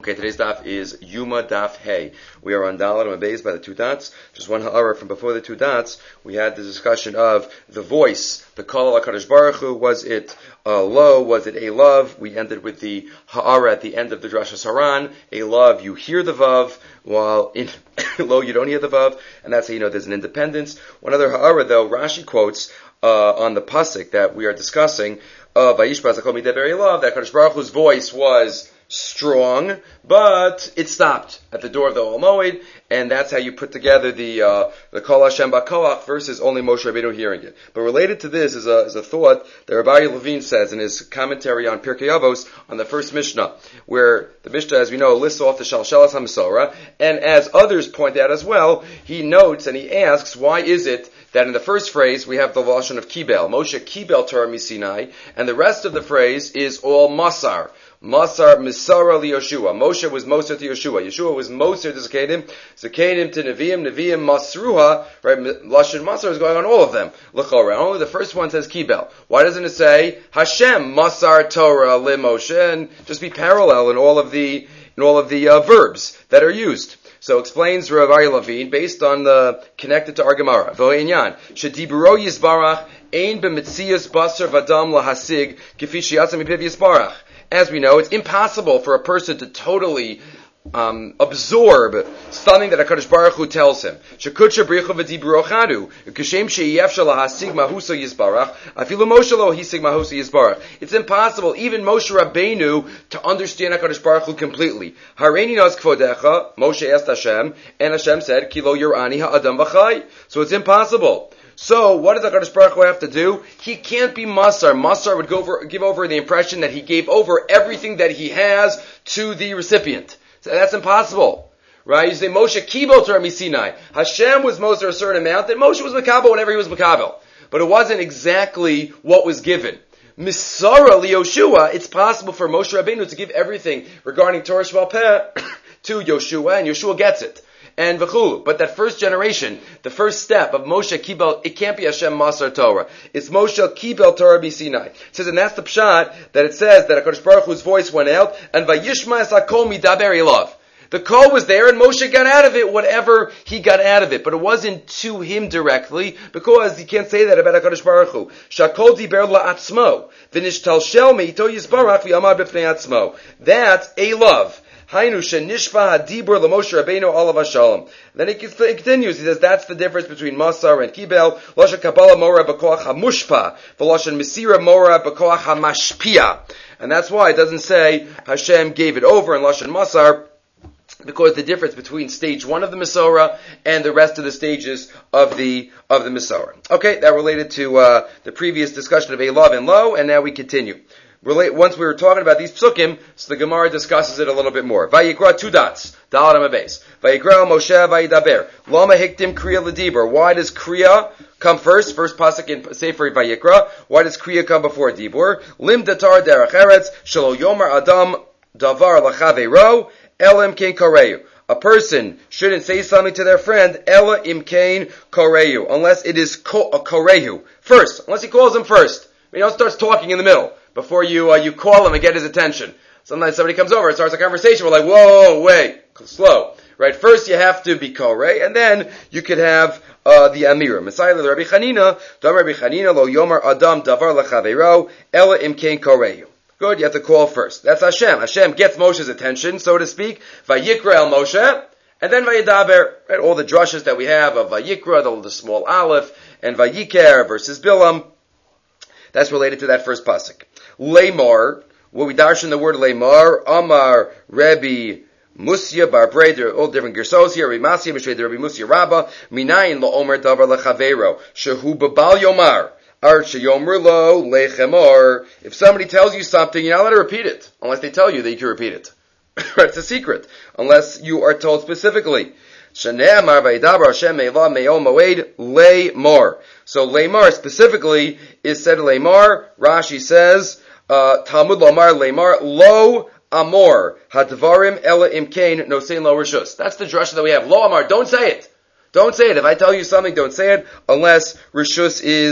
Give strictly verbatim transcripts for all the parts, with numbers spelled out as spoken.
Okay, today's daf is Yuma Daf Hey. We are on Dalet Amabez by the two dots. Just one ha'ara from before the two dots. We had the discussion of the voice. The Kol HaKadosh Baruch Hu, was it uh, low? Was it a love? We ended with the ha'ara at the end of the Drasha Saran. A love, you hear the vav, while in low you don't hear the vav, and that's how you know there's an independence. One other ha'ara though, Rashi quotes uh, on the pasuk that we are discussing of Vayishbaz HaKol Midei Love, that Kadosh Baruch Hu's voice was strong, but it stopped at the door of the Ol Moed, and that's how you put together the uh, the Kol Hashem B'Koach versus only Moshe Rabbeinu hearing it. But related to this is a is a thought that Rabbi Levine says in his commentary on Pirkei Avos on the first Mishnah, where the Mishnah, as we know, lists off the Shalshelas HaMesorah, and as others point out as well, he notes and he asks, why is it that in the first phrase we have the lashon of Kibel, Moshe Kibel Torah Misinai, and the rest of the phrase is all Masar. Masar Misara li Yoshua. Moshe was Moser to Yoshua. Yeshua was Moser to Zakedim. Zakedim to Nevi'im. Nevi'im Masruha. Right? Lashon Masar is going on all of them. L'chora. Only the first one says Kibel. Why doesn't it say Hashem Masar Torah li Moshe and just be parallel in all of the in all of the uh, verbs that are used? So explains Rav Aryeh Levine based on the connected to our Gemara. V'o'inyan shediburo Yisbarach ein b'metzias basar v'adam lahasig kifi shiyatzam mipiv Yisbarach. As we know, it's impossible for a person to totally um, absorb something that HaKadosh Baruch Hu tells him. Shekutcha bricha v'diburo chadu. Kashem she'yefsha lahasig mahuso Yisbarach. Afilu Moshe lo hisig mahuso Yisbarach. It's impossible, even Moshe Rabbeinu, to understand HaKadosh Baruch Hu completely. Hareini nas kvodecha. Moshe asked Hashem, and Hashem said, Ki lo yorani ha'adam v'chai. So it's impossible. So, what does HaKadosh Baruch Hu have to do? He can't be Masar. Masar would go over, give over the impression that he gave over everything that he has to the recipient. So that's impossible. Right? You say Moshe Kibel Torah Misinai. Hashem was Moser a certain amount, and Moshe was Makabel whenever he was Makabel. But it wasn't exactly what was given. Misara li Yoshua, it's possible for Moshe Rabbeinu to give everything regarding Torah Sheba'al Peh to Yoshua, and Yoshua gets it. And v'chulu. But that first generation, the first step of Moshe Kibel, it can't be Hashem Masar Torah. It's Moshe Kibel Torah B'Sinai. It says, and that's the pshat, that it says that HaKadosh Baruch Hu's voice went out, and Vayishma es HaKol Midaber Elav. The call was there, and Moshe got out of it whatever he got out of it. But it wasn't to him directly, because you can't say that about HaKadosh Baruch Hu. Shakol diber la'atzmo. V'nishtal shel me'ito Yisbarach v'yamad b'fnei atzmo. That's a love. Hainu shenishpa hadibur l'Moshe Rabbeinu alav hashalom. Then he continues. He says that's the difference between Masar and Kibel. Lashon Kabbalah mora b'koach hamushpa, v'lashon Mesira mora b'koach hamashpia. And that's why it doesn't say Hashem gave it over in Lashon Masar, because the difference between stage one of the Mesorah and the rest of the stages of the of the Mesorah. Okay, that related to uh, the previous discussion of Elav and Lo, and now we continue. Relate, once we were talking about these psukim, so the Gemara discusses it a little bit more. Vayikra, two dots. Dalet Amabez. Vayikra Moshe Vayidaber. Lama hiktim kriya ledibur. Why does kriya come first? First pasuk in Sefer Vayikra. Why does kriya come before dibur? Lim datar derech eretz shelo yomer adam davar lachaveiro elam kein koreu. A person shouldn't say something to their friend ela imkain koreu, unless it is ko- a koreu first. Unless he calls him first. You know, starts talking in the middle before you uh, you call him and get his attention. Sometimes somebody comes over and starts a conversation. We're like, whoa, wait, slow. Right? First you have to be korei, and then you could have uh, the amira. Messiah the Rabbi Chanina, Dam Rabbi Chanina lo yomer adam davar lechaveiro ela imkein koreu. Good, you have to call first. That's Hashem. Hashem gets Moshe's attention, so to speak. Vayikra el Moshe, and then Vayidaber. Right? All the drushes that we have of Vayikra, the, the small aleph, and Vayiker versus Bilam. That's related to that first pasuk. Lemar, what we darshan in the word Lemar, Amar, Rebbe, Musya, Bar Breder, all different gersos here, Rebbe Masya, Mishred, Rebbe Musya Rabba, Minayin lo Omer Davar lechavero, Shehu Babal Yomar, Ar Sheyomer lo Lechemar. If somebody tells you something, you're not allowed to repeat it, unless they tell you that you can repeat it. It's a secret, unless you are told specifically. Shene'amar Vayidaber Hashem Me'ela Me'ol Moed Lemar. So Lemar specifically is said Lemar. Rashi says, uh, Talmud Lomar Lemar Lo Amor Hadvarim Ela Imkain Nosein Lo Rishus. That's the drasha that we have. Lo Amar, don't say it. Don't say it. If I tell you something, don't say it unless Rishus is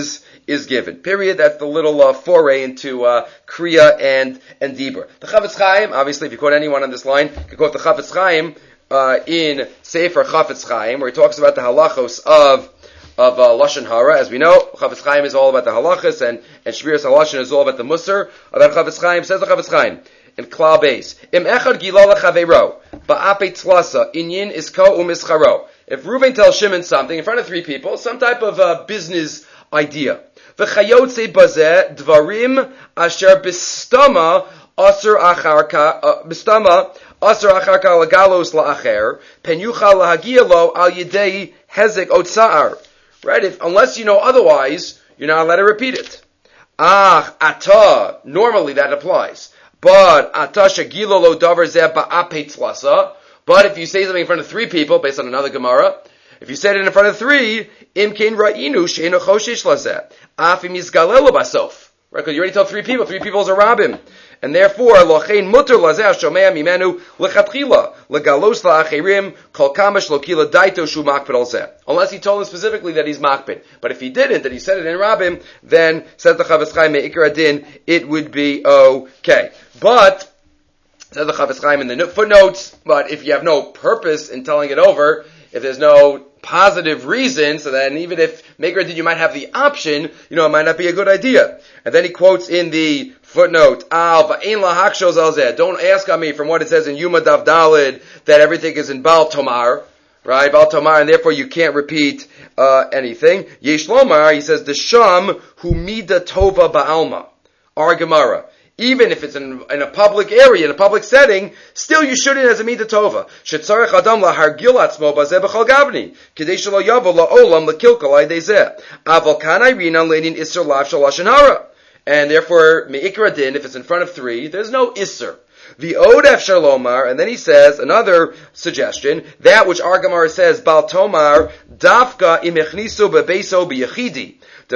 is given. Period. That's the little uh, foray into uh, Kriya and and Dibur. The Chafetz Chaim, obviously, if you quote anyone on this line, you can quote the Chafetz Chaim uh, in Sefer Chafetz Chaim, where he talks about the halachos of of uh, Lashon Hara. As we know, Chafetz Chaim is all about the halachos, and and Shmiras HaLashon is all about the Musar. About Chafetz Chaim, says the Chafetz Chaim in Klal Beis, Im echad gilala chaveiro ba'apei tzlasa inyin isko umischaro. If Reuven tells Shimon something in front of three people, some type of uh, business idea, v'chayotze bazeh dvarim asher bistama asur acharka bistama asur acharka lagalos la'acher pen yuchal lahagia lo al yidei hezek otsar. Right? If unless you know otherwise, you're not allowed to repeat it. Ah, ata. Normally that applies. But atasha gilolo davar zeh ba'apei tzlasa. But if you say something in front of three people, based on another Gemara, if you said it in front of three, imkein ra'inu she'enu choshesh lazeh afim yizgalelu basof. Right? Because you already told three people. Three people is a rabbim, and therefore lochein muter lazeh shomea mimenu lechatchila legalos la'acherim kol kamash lokila daito shu makpid al zeh. Unless he told him specifically that he's makpid. But if he didn't, that he said it in rabbim, then says the Chafetz Chaim me'ikar adin, it would be okay. But says the Chafetz Chaim in the footnotes, but if you have no purpose in telling it over, if there's no positive reason, so then even if Meikar did, you might have the option, you know, it might not be a good idea. And then he quotes in the footnote, Al va'ein lahakshos al zeh. Don't ask on me from what it says in Yuma Dav Dalid that everything is in Baal Tomar, right? Baal Tomar, and therefore you can't repeat uh, anything. Yesh Lomar, he says, the Sham hu mida tova ba'alma. Our Gemara. Even if it's in, in a public area, in a public setting, still you shouldn't as a midah tova. Shetzarech adam lahargil atzmo bazeh b'chol gavni, kedei shelo yavo la'olam l'kilkal ay dezeh. Aval kanai rinan leinin isser lav shel lashon hara. And therefore, me'ikra din, if it's in front of three, there's no isser. The Odef Shalomar, and then he says, another suggestion, that which our Gemara says, Bal Tomar, Dafka imechnisu bebeso b'yechidi. The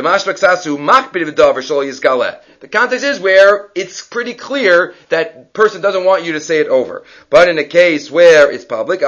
context is where it's pretty clear that person doesn't want you to say it over. But in a case where it's public,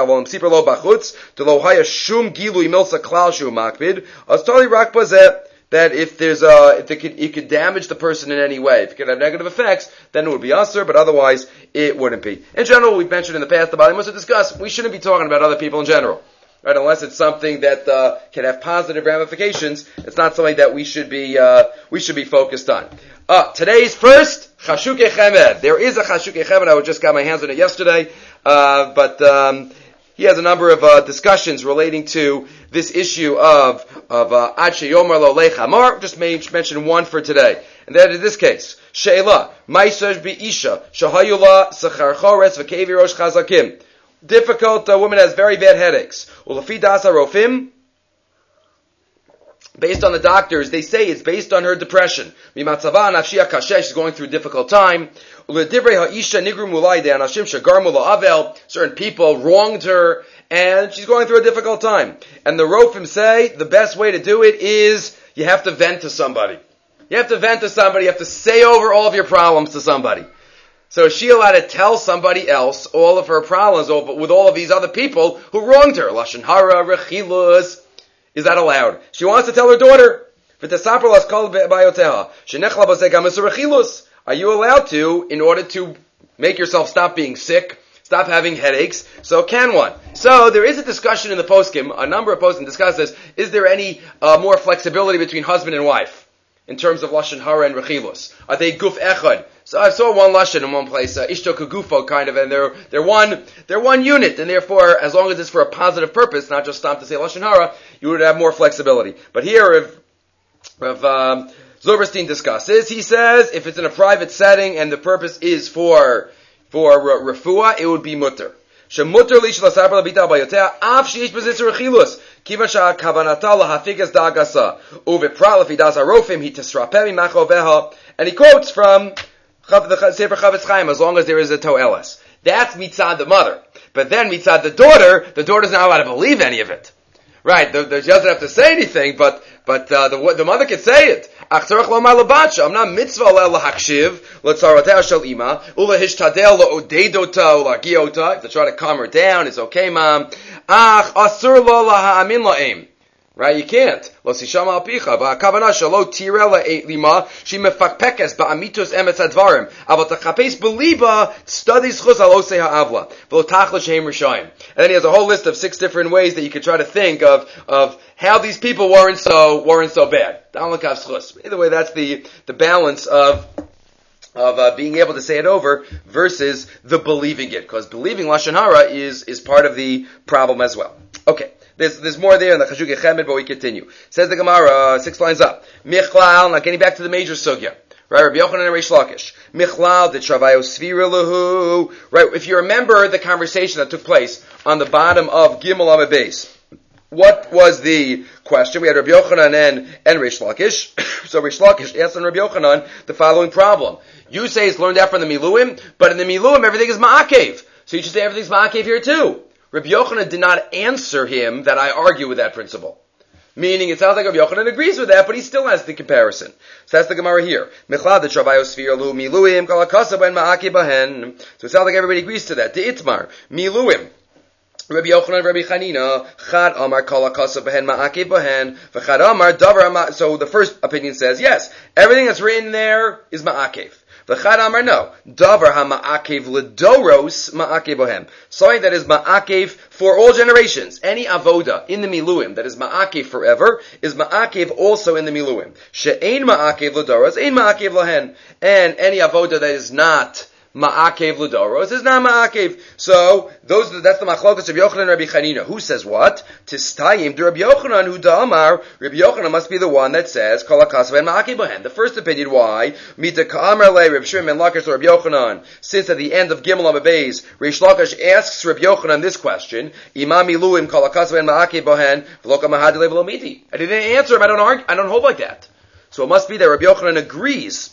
that if there's a, if it could, it could damage the person in any way, if it could have negative effects, then it would be usher, but otherwise it wouldn't be. In general, we've mentioned in the past, the Bali Musa discussed, we shouldn't be talking about other people in general. Right, unless it's something that uh, can have positive ramifications, it's not something that we should be uh, we should be focused on. Uh, today's first Chashukei Chemed. There is a Chashukei Chemed. I just got my hands on it yesterday, uh, but um, he has a number of uh, discussions relating to this issue of of uh, Ad Sheyomer Lo Lech Hamar. Just mention one for today, and that is this case. Sheila Ma'isaj Bi'isha Shahayula Sachar Chores V'Kevi Rosh Chazakim. Difficult uh, woman has very bad headaches. Ulafi dasa rofim, based on the doctors, they say it's based on her depression. Mimatzava nafshia kashesh, she's going through a difficult time. Uledivrei ha'isha nigru mulai de anashim shagarmu la'avel, certain people wronged her, and she's going through a difficult time. And the rofim say the best way to do it is you have to vent to somebody. You have to vent to somebody. You have to say over all of your problems to somebody. So is she allowed to tell somebody else all of her problems with all of these other people who wronged her? Lashon hara, rechilus. Is that allowed? She wants to tell her daughter. Are you allowed to, in order to make yourself stop being sick, stop having headaches? So can one? So there is a discussion in the poskim, a number of poskim discuss this. Is there any uh, more flexibility between husband and wife in terms of lashon hara and rechilus? Are they guf echad? So I saw one lashon in one place, uh, ishto kagufo kind of, and they're they're one they're one unit, and therefore, as long as it's for a positive purpose, not just stop to say lashon hara, you would have more flexibility. But here, if if um, Zilberstein discusses, he says if it's in a private setting and the purpose is for for uh, refuah, it would be mutter. Shemutter li shelasaber labita bayotea af sheish bezitzer rechilus kivan shakavanata lahafikas dagasa uvepra lefidas arofim he tesrapemi machoveha, and he quotes from the Sefer Chafetz Chaim, as long as there is a to'eles. That's mitzad the mother. But then mitzad the daughter, the daughter's not allowed to believe any of it. Right, the, the, she doesn't have to say anything, but but uh, the the mother can say it. I'm not mitzvah lahakshiv l'tzaratea shel ima ulahishtadel la'odedota ulagiota. To try to calm her down, it's okay, mom. Ach asur lo laha'amin la'im. Right? You can't. Lo sishama al picha. V'akavana shalo tirela eight lima. She mefakpekes ba'amitos emetz advarim. Aval tachapes beliba studies chus al osei ha'avla. V'lo tachla shehem rishayim. And then he has a whole list of six different ways that you could try to think of, of how these people weren't so, weren't so bad. Either way, that's the, the balance of of uh, being able to say it over versus the believing it, because believing Lashon Hara is is part of the problem as well. Okay, there's there's more there in the Chashuk Yechemed, but we continue. Says the Gemara, uh, six lines up. Michlal, now getting back to the major sugya, right? Rabbi Yochanan and Reish Lakish. Michlal de Travayo Sfira Lahu. Right, if you remember the conversation that took place on the bottom of Gimel Amud Beis. What was the question? We had Rabbi Yochanan and, and Reish Lakish. So Reish Lakish asked on Rabbi Yochanan the following problem. You say it's learned out from the Miluim, but in the Miluim everything is Ma'akev. So you should say everything's Ma'akev here too. Rabbi Yochanan did not answer him that I argue with that principle. Meaning, it sounds like Rabbi Yochanan agrees with that, but he still has the comparison. So that's the Gemara here. Mechlad Travayo Sfira Lu Miluim Kol HaKasav Ben Ma'akev Bahen. So it sounds like everybody agrees to that. The Itmar Miluim. Rabbi Yochanan, Rabbi Chanina, Chad Amar Kol HaKasav Behen Ma'akev Bahen, V'Chad Amar Davar Amar. So the first opinion says, yes, everything that's written there is Ma'akev. V'Chad Amar, no. Davar HaMa'akev L'Doros Ma'akev Bahem. Something that is Ma'akev for all generations. Any avoda in the Miluim that is Ma'akev forever is Ma'akev also in the Miluim. She'ein Ma'akev L'Doros, Ein Ma'akev Lahen. And any avoda that is not Ma'akev L'Doros is not Ma'akev. So, those, that's the Machlokas of Yochanan and Rabbi Chanina. Who says what? Tistayim to Rabbi Yochanan, who Da'amar, Rabbi Yochanan must be the one that says, Kol HaKasav and Ma'akev Bahen. The first opinion, why? Mita Ka'amar Le, Rabbi Shimon ben Lakish to Rabbi Yochanan. Since at the end of Gimel Amud Beis, Reish Lakish asks Rabbi Yochanan this question, Imam Miluim Kol HaKasav and Ma'akev Bahen, V'lo Kamahad Le V'lo Miti. I didn't answer him, I don't argue, I don't hold like that. So it must be that Rabbi Yochanan agrees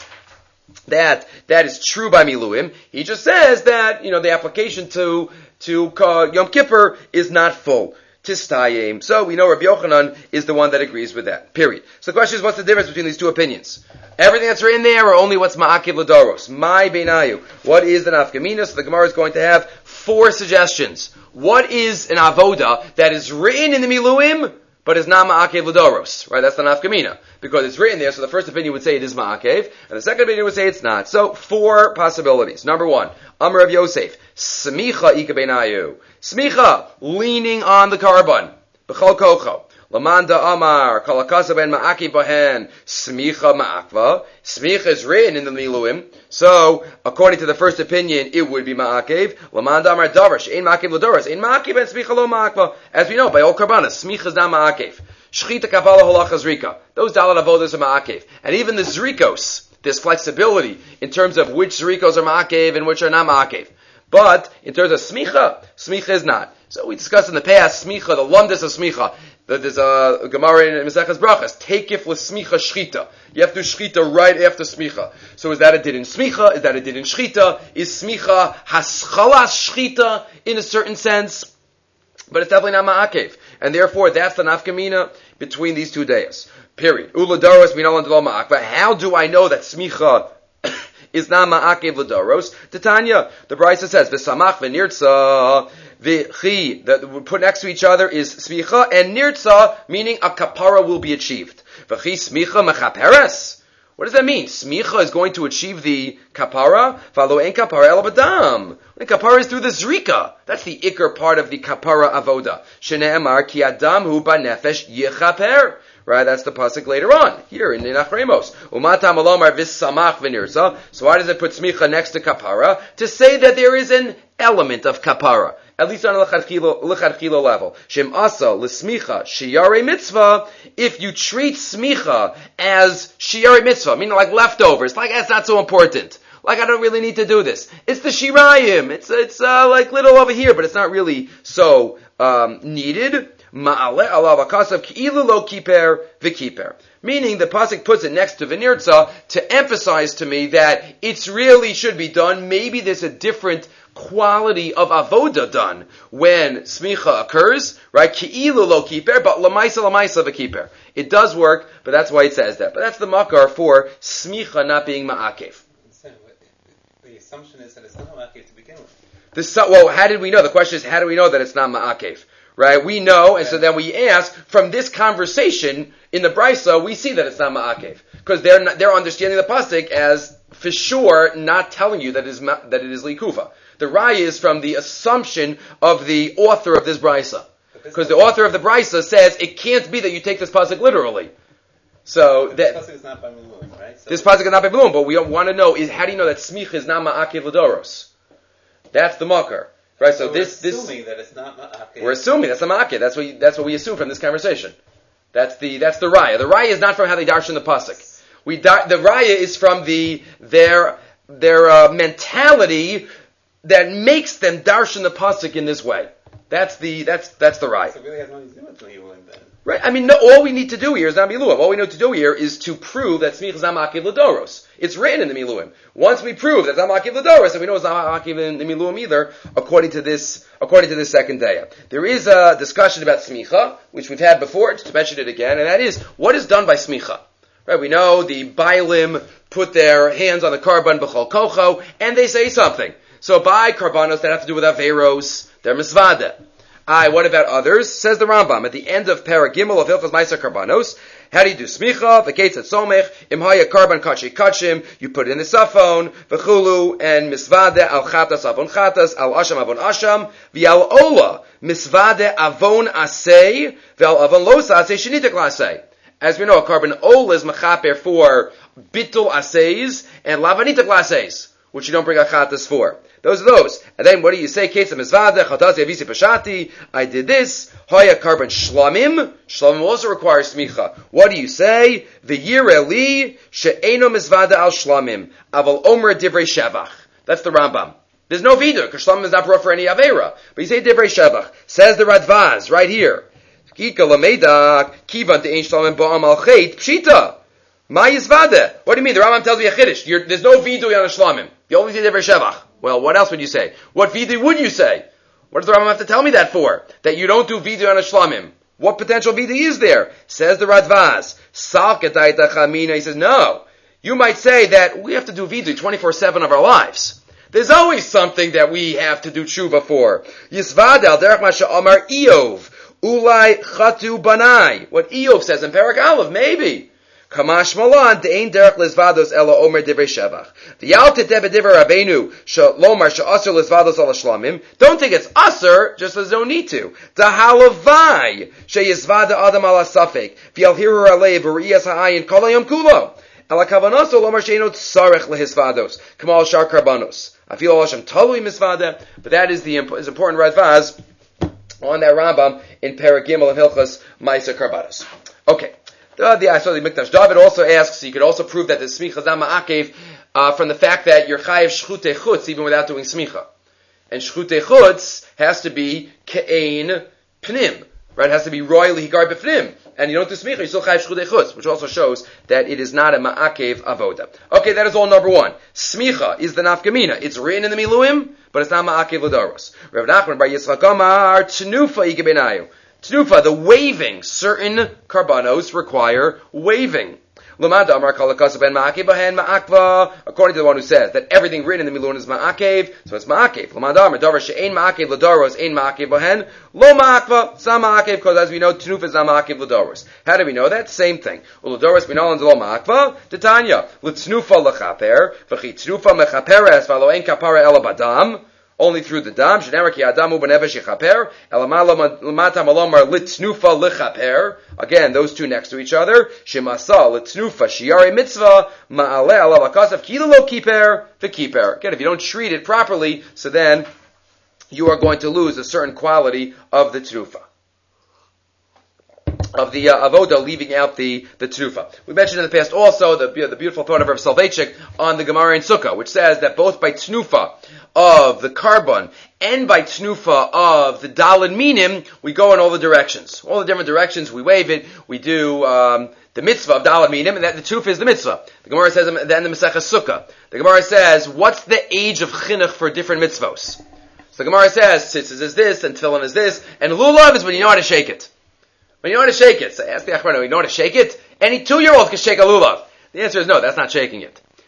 that that is true by Miluim. He just says that, you know, the application to to uh, Yom Kippur is not full. Tistayim. So we know Rabbi Yochanan is the one that agrees with that. Period. So the question is, what's the difference between these two opinions? Everything that's written there, or only what's Ma'akev L'Doros? My Beinayu. What is the Nafkamina? So the Gemara is going to have four suggestions. What is an avoda that is written in the Miluim, but is not Ma'akev L'Doros? Right, that's the Nafkamina. Because it's written there, so the first opinion would say it is Ma'akev, and the second opinion would say it's not. So, four possibilities. Number one, Amar Rav Yosef, Smicha Ika Beinayu. Smicha, leaning on the carbon. B'chol kocho. Lamanda Amar, Kol HaKasav Ben Ma'akev Bahen, Smicha Ma'akva. Smicha is written in the Miluim. So, according to the first opinion, it would be Ma'akev. Lamanda Amar Davrash, Ein Ma'akev L'Doros, Ein Ma'akev and Smicha Lo Ma'akva. As we know, by all karbanas, Smicha is not Ma'akev. Shchita Kabbalah Holacha Zrika. Those dalat avodas are Ma'akev. And even the Zrikos, there's flexibility in terms of which Zrikos are Ma'akev and which are not Ma'akev. But, in terms of Smicha, Smicha is not. So we discussed in the past, Smicha, the lumdus of Smicha. There's a Gemara in Maseches Brachas, Takif l'Smicha Shchita. You have to Shchita right after Smicha. So is that a did in Smicha? Is that a did in Shchita? Is Smicha Haschalas Shchita in a certain sense? But it's definitely not Ma'akev. And therefore, that's the nafkamina between these two days. Period. Ula Doros, we know on the Ma'ak. But how do I know that Smicha is not Ma'akev L'Doros? Titania, the Brisa says, V'samach v'nirtza v'chi, that we put next to each other is Smicha and Nirtza, meaning a kapara will be achieved. V'chi Smicha mechaperes. What does that mean? Smicha is going to achieve the kapara. Falo en kapara el badam. The kapara is through the zrika. That's the ikar part of the kapara avoda. Shene'emar ki adam hu banefesh yichaper. Right, that's the pasuk later on here in Nachremos. Umatam alomar v'samach v'nirza. So why does it put smicha next to kapara? To say that there is an element of kapara. At least on a l'chadchilo level. Shem asa l'smicha shiyare mitzvah. If you treat smicha as shiyare mitzvah, meaning like leftovers, like that's not so important. Like I don't really need to do this. It's the shirayim. It's it's uh, like little over here, but it's not really so um, needed. Ma'ale alav akasav ki'ilu lo kiper v'kiper. Meaning the pasuk puts it next to v'nirtza to emphasize to me that it's really should be done. Maybe there's a different quality of avoda done when smicha occurs, right? Ki'ilu lo kiper, but lamaisa lamaisa v'kiper. It does work, but that's why it says that. But that's the makar for smicha not being ma'akev. The assumption is that it's not ma'akev to begin with. This, well, how did we know? The question is, how do we know that it's not ma'akev? right? We know, and so then we ask, from this conversation in the Brisa, we see that it's not ma'akev. Because they're not, they're understanding the pasuk as, for sure, not telling you that it is, ma, that it is likufa. The raya is from the assumption of the author of this Brisa. Because the author of the Brisa says, it can't be that you take this pasuk literally. So but that this pasuk is not by Miluim, right? So this pasuk is not by Miluim, but we want to know is how do you know that smicha is not ma'akev l'doros? That's the makar, right? So, so this we're this assuming that it's not ma'akev. We're assuming that's a ma'akev. That's what you, that's what we assume from this conversation. That's the that's the raya. The raya is not from how they darshan the pasuk. We da- the raya is from the their their uh, mentality that makes them darshan the pasuk in this way. That's the that's that's the raya. So it really has nothing to do with Miluim then. Right? I mean, no, all we need to do here is not miluim. All we need to do here is to prove that smicha is not ma'akev l'doros. It's written in the miluim. Once we prove that it's not ma'akev l'doros, and we know it's not ma'akev in the miluim either, according to this, according to this second daya. There is a discussion about smicha, which we've had before, just to mention it again, and that is, what is done by smicha? Right? We know the Bailim put their hands on the karban b'chol kocho, and they say something. So by karbanos that have to do with averos, they're misvada. Aye, what about others? Says the Rambam at the end of Parag Gimel of Hilchos Ma'aser Karbanos. How do you do smicha? The gates at somech imhaya karban kachi kachim. You put it in the safon v'chulu and misvade al chatas avon chatas al asham avon asham v'al ola misvade avon asay v'al avon losa asay shenitek lasay. As we know, a carbon ola is mechaper for bitul asays and lavanitek lasays, which you don't bring a chatas for. Those are those. And then what do you say? Ketz mizvade, chatasi avisi pashati. I did this. Hoya karban shlamim. Shlamim also requires smicha. What do you say? V'yir li she'eno mizvade al shlamim. Aval omer divrei shevach. That's the Rambam. There's no vidur, because shlamim is not brought for any avera. But you say divrei shevach. Says the Radvaz, right here. Kika lamedak, kivan te'en shlamim ba'am al chet, pshita. Ma yizvade. What do you mean? The Rambam tells me a chiddush. You're, there's no vidur on a shlamim. You only say divrei shevach. Well, what else would you say? What vidu would you say? What does the Rambam have to tell me that for? That you don't do vidu on a shlamim. What potential vidu is there? Says the Radvaz. Salketaita chamina. He says, no. You might say that we have to do vidu twenty-four seven of our lives. There's always something that we have to do tshuva for. Yisvad al derech masha amar Eov. Ulai chatu banai. What Eov says in Perek Aleph, maybe. Kamash malan de'ein derech lizvados ela omer divrei shevach. V'yal teteve divrei Rabbeinu shalomar she'asur lizvados ala shlamim. Don't think it's asur, just as no need to. Dahalavai sheyizvada adam ala safek. V'yal hiru alei v'riyas ha'ayin kol hayom kulo. Ela kavanos lomar she'eno tzarech lehizvados. Kamal shar karbanos. I feel Hashem totally misvada, but that is the imp- is important Radvaz on that Rambam in Perek Gimel of Hilchos Ma'aser Karbanos. Okay. Uh, the I saw the Mikdash David also asks, so you could also prove that the smicha is not ma'akev uh, from the fact that you're chayiv shchutei chutz even without doing smicha, and shchutei chutz has to be ke'ein pnim, right? It has to be royally higar b'pnim, and you don't do smicha, you still chayiv shchutei chutz, which also shows that it is not a ma'akev avoda. Okay, that is all number one. Smicha is the nafkamina. It's written in the miluim, but it's not ma'akev l'doros. Rav Nachman bar Yitzchak Amar tnufa igebenayu. Tnufa, the waving, certain karbanos require waving. According to the one who says that everything written in the Milun is ma'akev, so it's ma'akev. Lo ma'akva, it's not ma'akev, because as we know, Tnufa is not ma'akev l'doros. How do we know that? Same thing. L'doros b'nolan lo ma'akva, Titania. L'tnufa l'chaper, v'chi tnufa mechaperes, v'alo ein kapara ela badam. Only through the dam. Shenemar ki adamu b'nefesh yichaper. Elamata malomar litnufa lichaper. Again, those two next to each other. Shemasa litnufa shiare mitzvah ma'ale alav akasav kilolo kiper v'kiper. Again, if you don't treat it properly, so then you are going to lose a certain quality of the tnufa. Of the uh, avoda, leaving out the the tnufa. We mentioned in the past also the the beautiful thought of Rav Soloveitchik on the Gemara in Sukkah, which says that both by tnufa of the carbon and by tnufa of the daled minim, we go in all the directions, all the different directions. We wave it. We do um, the mitzvah of daled minim, and that the tnufa is the mitzvah. The Gemara says then the Maseches Sukkah. The Gemara says, what's the age of chinuch for different mitzvos? So the Gemara says tzitzis is this and tefillin is this, and lulav is when you know how to shake it. When you know how to shake it, so ask the Achrono, you know how to shake it? Any two-year-old can shake a lulav. The answer is no, that's not shaking it.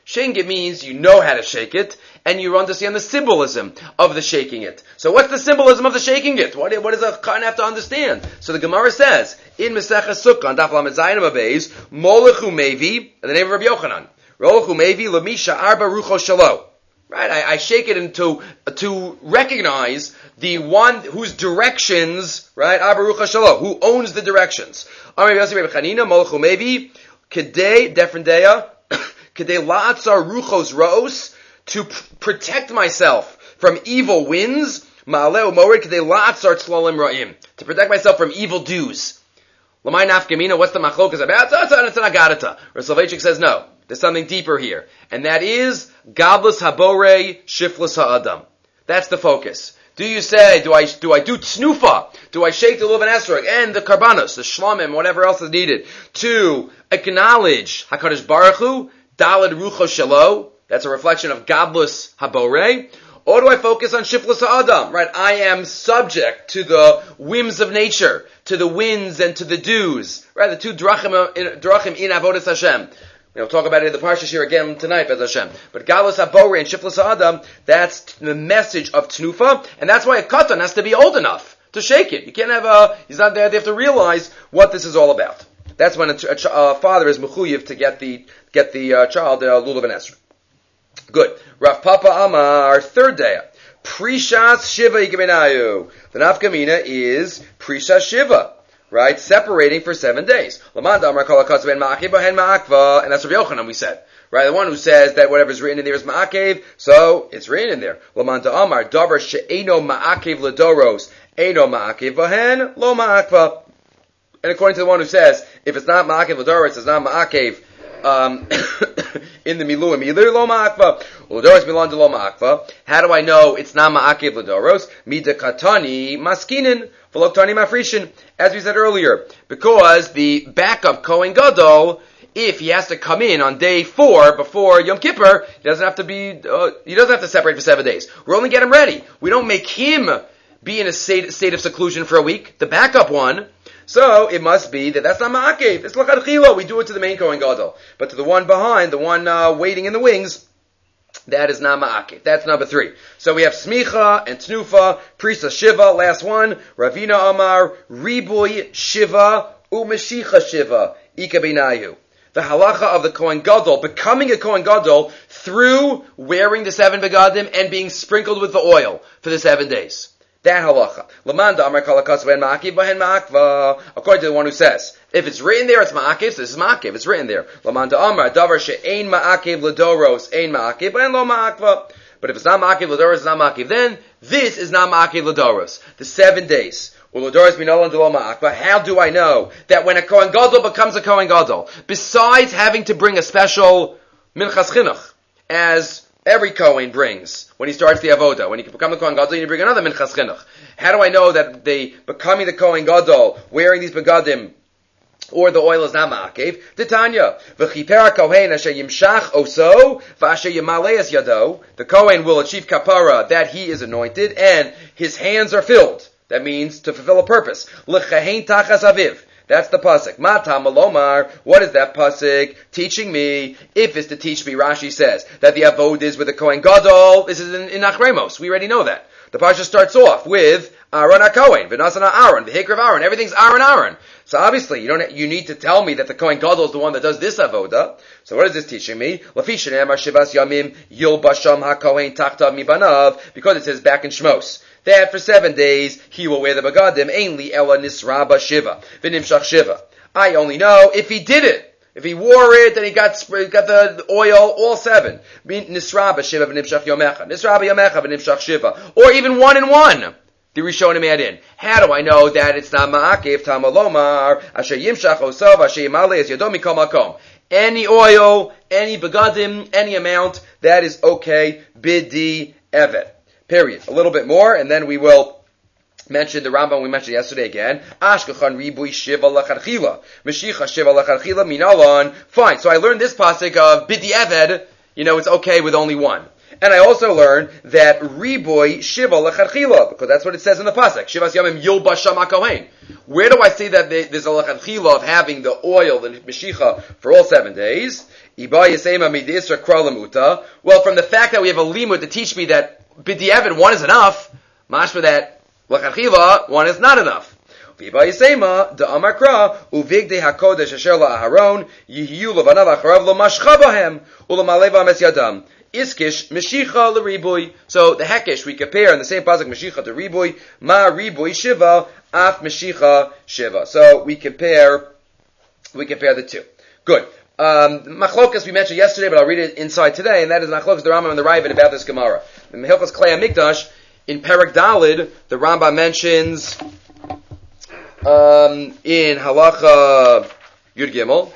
Shaking it means you know how to shake it, and you understand the symbolism of the shaking it. So what's the symbolism of the shaking it? What, what does a Kohen have to understand? So the Gemara says, in Maseches Sukkah, on Daf Lamed Zayin Abayz, Molechu Mevi, in the name of Rabbi Yochanan, Molechu Mevi, Lamisha Arba Rucho Shalo. Right? I, I shake it into, to recognize the one whose directions, right, Arba Rucho Shalo, who owns the directions. Amar Rabbi Yossi Rabbi Chanina, Molechu Mevi, Kedei, Defrendeya, Kedei La'atzar Ruchos Ra'os, to p- protect myself from evil winds, Ma'aleh U'morid Kedei La'atzar Tzlalim Ra'im, to protect myself from evil dews. L'may nafkamina, what's the machlokas about? It's an agadata. Rav Soloveitchik says no. There's something deeper here. And that is, Gablas Habore Shiflas Ha'adam. That's the focus. Do you say, do I do I do tsnufa? Do I shake the lulav and esrog and the karbanos, the shlamim, whatever else is needed, to acknowledge HaKadosh Baruch Hu, Daled Rucho Shelo, that's a reflection of Gablus Habore, or do I focus on Shiflas Ha'adam? Right, I am subject to the whims of nature, to the winds and to the dews. Right, the two drachim, drachim in Avodas Hashem. We'll talk about it in the Parshas here again tonight, Bez Hashem. But Galus HaBore and Shiflas Ha'adam, that's the message of Tnufa, and that's why a katan has to be old enough to shake it. You can't have a, he's not there, they have to realize what this is all about. That's when a, a, a father is mechuyev to get the, get the uh, child, uh, lulav and esrog. Good. Rav Papa Amar, third day. Prishas Shiva Yikaminayu. The nafkamina is Prishas Shiva. Right? Separating for seven days. Lamanda Amar Kol HaKatzav Ben Ma'akev B'hen Ma'akva. And that's Rav Yochanan we said. Right? The one who says that whatever's written in there is Ma'akev, so it's written in there. Lamanda Amar Davar She'eno Ma'akev L'doros. Eno Ma'akev B'hen Lo Ma'akva. And according to the one who says, if it's not Ma'akev L'doros, it's not Ma'akev, um, in the Miluim either, Lo Ma'akva. L'doros Milan de Lo Ma'akva. How do I know it's not Ma'akev L'doros? Mida Katani Maskinin. V'loktani Mafrishin. As we said earlier, because the backup Kohen Gadol, if he has to come in on day four before Yom Kippur, he doesn't have to be, uh, he doesn't have to separate for seven days. We only get him ready. We don't make him be in a state, state of seclusion for a week. The backup one. So it must be that that's not Ma'akev. It's Lachad Chilo. We do it to the main Kohen Gadol. But to the one behind, the one uh, waiting in the wings, that is not Ma'akev. That's number three. So we have Smicha and Tnufa, Prisa Shiva, last one, Ravina Amar, Riboy Shiva, Umeshicha Shiva, Ika Binayu. The halacha of the Kohen Gadol, becoming a Kohen Gadol through wearing the seven begadim and being sprinkled with the oil for the seven days. That halacha. Lamanda Amar Kol HaKatzav Ben Ma'akev B'hen Ma'akva. According to the one who says, if it's written there, it's Ma'akev, so this is Ma'akev, it's written there. Lamanda Amar Davar She'ein Ma'akev L'doros, Ein Ma'akev B'hen Lo Ma'akva. But if it's not Ma'akev L'doros, it's not Ma'akev, then this is not Ma'akev L'doros. The seven days. U'L'doros Minolan D'lo Ma'akva. How do I know that when a Kohen Gadol becomes a Kohen Gadol, besides having to bring a special Minchas Chinuch, as every Kohen brings when he starts the Avoda. When you become the Kohen Gadol, you bring another Minchas Chinuch. How do I know that they becoming the Kohen Gadol, wearing these begadim, or the oil is not Ma'akev? Titania, v'chiper Kohen asher yimshach oso, v'asher yimaleas yado. The Kohen will achieve kapara that he is anointed, and his hands are filled. That means to fulfill a purpose. L'chahein tachas aviv. That's the pasuk. Mata malomar. What is that pasuk teaching me? If it's to teach me, Rashi says that the avod is with the Kohen Gadol. This is in, in Achremos. We already know that. The parsha starts off with Aaron HaKohen, V'nasana Aaron, the Hikr of Aaron. Everything's Aaron Aaron. So obviously, you don't. You need to tell me that the Kohen Gadol is the one that does this avoda. So what is this teaching me? Lafi shenemar shivas yamim yil basham HaKohen tachtav mibanav, because it says back in Shmos that for seven days he will wear the begadim. Ainli ela nisraba shiva v'nimshach shiva. I only know if he did it. If he wore it and he got got the oil, all seven. Nisraba shiva v'nimshach yomecha. Nisraba yomecha v'nimshach shiva. Or even one and one. The Rishonim add in. How do I know that it's not Ma'akev Tamalomar Asher Yimshach Osov Asher Yimale Es Yadom Mikom Makom? Any oil, any begadim, any amount, that is okay. Bidi Evet. Period. A little bit more, and then we will mention the Rambam we mentioned yesterday again. Ashkechan Ribui Shiva Lacharchila. Meshicha Shiva Lacharchila Minalon. Fine. So I learned this pasuk of Bidi Evet. You know, it's okay with only one. And I also learned that riboy shiva lechatchila, because that's what it says in the pasuk. Shivas yamim yilbash shama kohen. Where do I see that there's a lechatchila of having the oil, the meshicha, for all seven days? Iba yisema midisra kralamuta. Well, from the fact that we have a limud to teach me that b'diavad one is enough, mashma that lechatchila one is not enough. Viba yisema the amakra uvigde hakodesh asher la'aharon yihiyu levanav acharav lo mashcha bahem u'lemalei v'ames yadam. Iskish meshicha l'riboy. So the hekish we compare in the same pasuk meshicha to riboy. Ma riboy shiva af meshicha shiva. So we compare we compare the two. Good. Um, machlokas we mentioned yesterday, but I'll read it inside today, and that is machlokas the Rambam and the Ravid about this Gemara. In Mehilchos Klei HaMikdash in Perek Dalid, the Rambam mentions um, in Halacha Yud Gimel.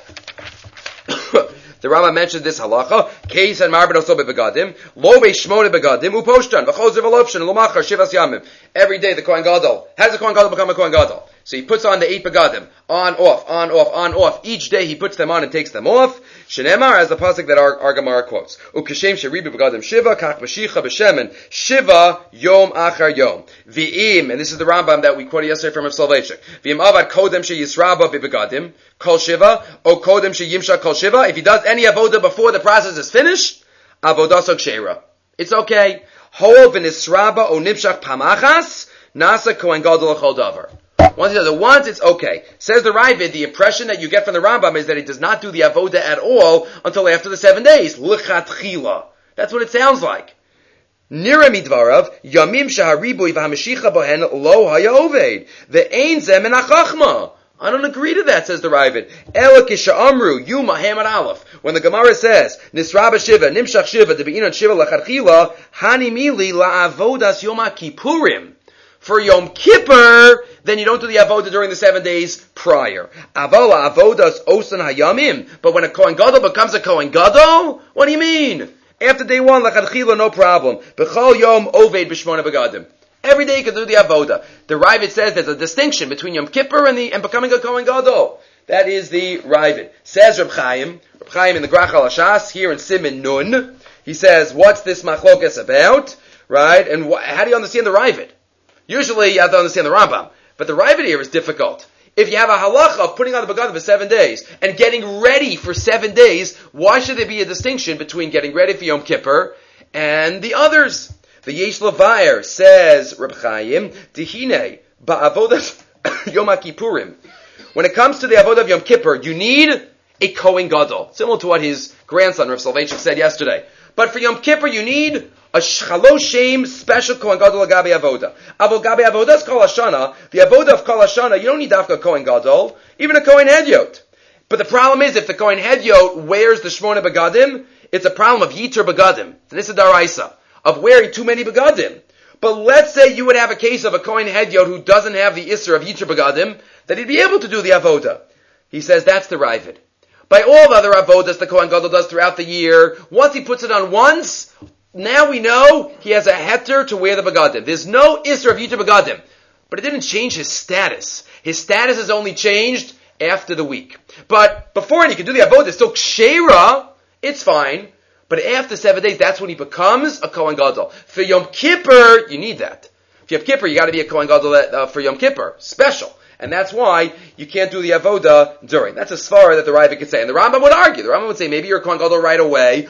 The Rama mentioned this halacha. Case and marben also begadim. Lo beishmone begadim uposhtan v'chozer v'lopshan l'machar shivas yamim. Every day the Kohen Gadol. How does the Kohen Gadol become a Kohen Gadol? So he puts on the eight begadim. On, off, on, off, on, off. Each day he puts them on and takes them off. Shenemar, as the pasuk that our, our Gemara quotes. Ukeshem sheribi begadim shiva, kach mashicha b'shemen. Shiva yom achar yom. V'im, and this is the Rambam that we quoted yesterday from Rav Soloveitchik. V'im avad kodem she yisraba bebegadim. Kol shiva, o kodem she yimsha kol shiva. If he does any avoda before the process is finished, avodah sheira. It's okay. Hol v'nisraba o nimshach pamachas, nasa kohen gadol l'chol davar. Once he does it once, it's okay. Says the Ravid, the impression that you get from the Rambam is that he does not do the avoda at all until after the seven days. L'chatchila. That's what it sounds like. Nira midvarav, yamim shahariboy v'hameshicha bohen lo haya oved. Ve'ein zeh min hachachma. I don't agree to that, says the Ravid. Ela kisha amru, yuma hamad aleph. When the Gemara says, nisraba shiva, nimshach shiva, debe'inan shiva l'chatchila, hani mili la'avodas yom kippurim. For Yom Kippur, then you don't do the avoda during the seven days prior. Avala avodas osan hayamim. But when a Kohen Gadol becomes a Kohen Gadol, what do you mean? After day one, lachadchila, no problem. B'chol yom oved b'shmona begadim. Every day you can do the avoda. The Ravid says there's a distinction between Yom Kippur and the and becoming a Kohen Gadol. That is the Ravid. Says Reb Chaim, Reb Chaim in the Grach HaLashas, here in Siman Nun, he says, what's this machlokas about? Right? And wh- how do you understand the Ravid? Usually you have to understand the Rambam, but the Ravid here is difficult. If you have a halacha of putting on the begadim for seven days and getting ready for seven days, why should there be a distinction between getting ready for Yom Kippur and the others? The Yesh Levayer says, Reb Chaim, Tihine ba'avodas Yom Kippurim. When it comes to the avodah of Yom Kippur, you need a Kohen Gadol, similar to what his grandson Rav Soloveitchik said yesterday. But for Yom Kippur, you need a Shchalo Shem special Kohen Gadol Agabe Avoda. Avo Gabe Avoda is Kol Hashana. The Avoda of Kol Hashana, you don't need Dafka Kohen Gadol, even a Kohen Hedyot. But the problem is, if the Kohen Hedyot wears the Shmona Begadim, it's a problem of Yiter Begadim. This is Daraisa, of wearing too many Begadim. But let's say you would have a case of a Kohen Hedyot who doesn't have the Isser of Yiter Begadim, that he'd be able to do the Avoda. He says that's the Ravid. By all the other avodas the Kohen Gadol does throughout the year, once he puts it on once, now we know he has a heter to wear the begadim. There's no isser of yiter begadim. But it didn't change his status. His status is only changed after the week. But before he can do the avodah, still kshera, it's fine. But after seven days, that's when he becomes a Kohen Gadol. For Yom Kippur, you need that. For Yom Kippur, you got to be a Kohen Gadol uh, for Yom Kippur, special. And that's why you can't do the avoda during. That's a svara that the Ravid could say. And the Rambam would argue. The Rambam would say maybe you're a Kohen Gadol right away,